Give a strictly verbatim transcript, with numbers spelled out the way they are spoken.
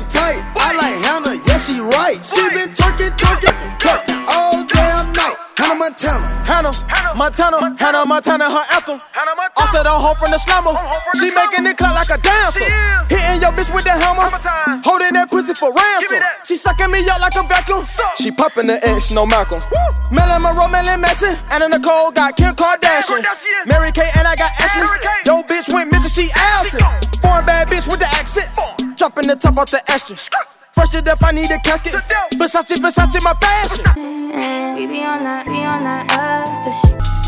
tight. I like Hannah, yeah, she right. She been twerking, twerking, twerking all damn night. Hannah Montana, Hannah Montana, Hannah Montana, her anthem. I said I'm home from the slammer. She making it clap like a dancer. Hitting your bitch with the hammer, holding that pussy for ransom. She sucking me up like a vacuum. She popping the X, no Malcolm. Marilyn Monroe, Marilyn Manson, Anna Nicole got Kim Kardashian. Mary Kay and I got Ashley. Yo bitch went missing, she Allison. Foreign bad bitch with the accent, dropping the top off the Aston. Fresh to death, I need a casket. Versace, Versace, my fashion. We be on that, we on that other shit.